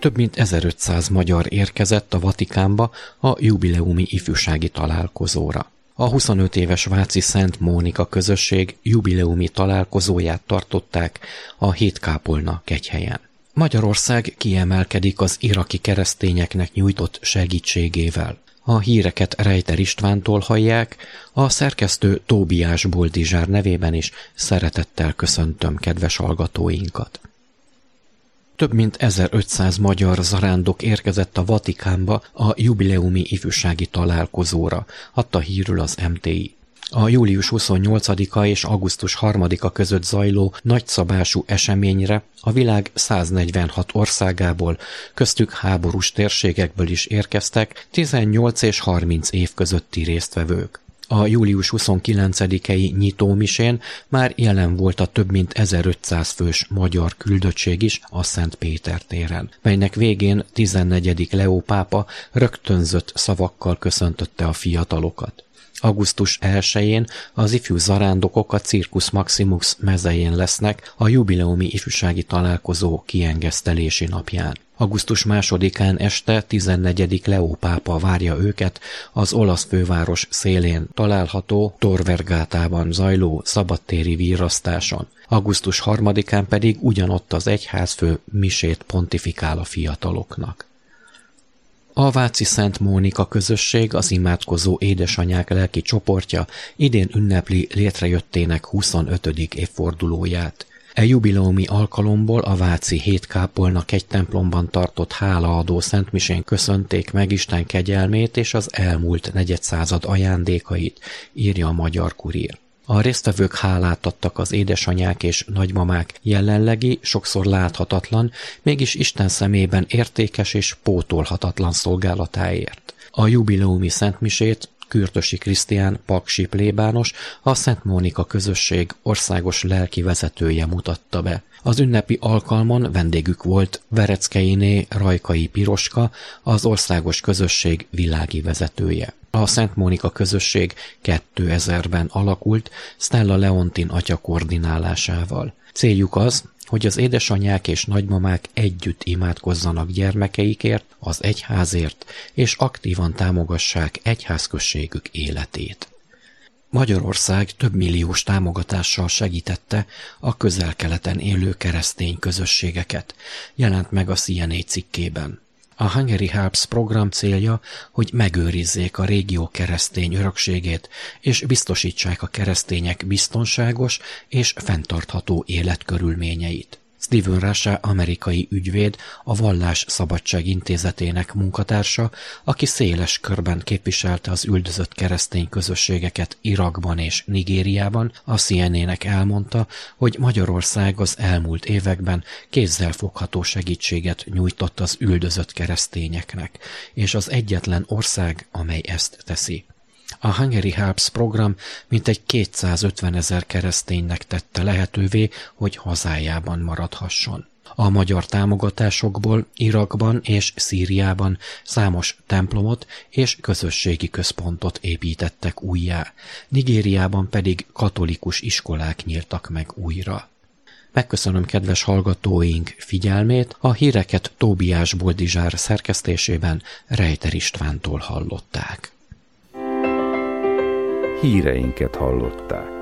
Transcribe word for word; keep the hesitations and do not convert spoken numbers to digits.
Több mint ezerötszáz magyar érkezett a Vatikánba a jubileumi ifjúsági találkozóra. A huszonöt éves váci Szent Mónika közösség jubileumi találkozóját tartották a Hétkápolna kegyhelyen. Magyarország kiemelkedik az iraki keresztényeknek nyújtott segítségével. A híreket Rejter Istvántól hallják, a szerkesztő Tóbiás Boldizsár nevében is szeretettel köszöntöm kedves hallgatóinkat. Több mint ezerötszáz magyar zarándok érkezett a Vatikánba a jubileumi ifjúsági találkozóra, adta hírül az em té i. A július huszonnyolcadika és augusztus harmadika között zajló nagyszabású eseményre a világ száznegyvenhat országából, köztük háborús térségekből is érkeztek tizennyolc és harminc év közötti résztvevők. A július huszonkilencedikei nyitómisén már jelen volt a több mint ezerötszáz fős magyar küldöttség is a Szent Péter téren, melynek végén tizennegyedik Leó pápa rögtönzött szavakkal köszöntötte a fiatalokat. augusztus elsején az ifjú zarándokok a Circus Maximus mezején lesznek a jubileumi ifjúsági találkozó kiengesztelési napján. augusztus másodikán este tizennegyedik Leó pápa várja őket az olasz főváros szélén található Tor Vergatában zajló szabadtéri virrasztáson. augusztus harmadikán pedig ugyanott az egyházfő misét pontifikál a fiataloknak. A váci Szent Mónika közösség, az imádkozó édesanyák lelki csoportja idén ünnepli létrejöttének huszonötödik évfordulóját. E jubileumi alkalomból a váci Hétkápolna kegytemplomban tartott hálaadó szentmisén köszönték meg Isten kegyelmét és az elmúlt negyedszázad ajándékait, írja a Magyar Kurír. A résztvevők hálát adtak az édesanyák és nagymamák jelenlegi, sokszor láthatatlan, mégis Isten szemében értékes és pótolhatatlan szolgálatáért. A jubileumi szentmisét Kürtösi Krisztián paksi plébános, a Szent Mónika közösség országos lelki vezetője mutatta be. Az ünnepi alkalmon vendégük volt Vereckeiné Rajkai Piroska, az országos közösség világi vezetője. A Szent Mónika közösség kétezerben alakult Stella Leontin atya koordinálásával. Céljuk az, hogy az édesanyák és nagymamák együtt imádkozzanak gyermekeikért, az egyházért, és aktívan támogassák egyházközségük életét. Magyarország több milliós támogatással segítette a közel-keleten élő keresztény közösségeket, jelent meg a cé en á cikkében. A Hungary Helps program célja, hogy megőrizzék a régió keresztény örökségét, és biztosítsák a keresztények biztonságos és fenntartható életkörülményeit. Stephen Rasha amerikai ügyvéd, a Vallás Szabadság Intézetének munkatársa, aki széles körben képviselte az üldözött keresztény közösségeket Irakban és Nigériában, a cé en á-nek elmondta, hogy Magyarország az elmúlt években kézzelfogható segítséget nyújtott az üldözött keresztényeknek, és az egyetlen ország, amely ezt teszi. A Hungary Helps program mintegy kétszázötvenezer kereszténynek tette lehetővé, hogy hazájában maradhasson. A magyar támogatásokból Irakban és Szíriában számos templomot és közösségi központot építettek újjá, Nigériában pedig katolikus iskolák nyíltak meg újra. Megköszönöm kedves hallgatóink figyelmét, a híreket Tóbiás Boldizsár szerkesztésében Rejter Istvántól hallották. Híreinket hallották.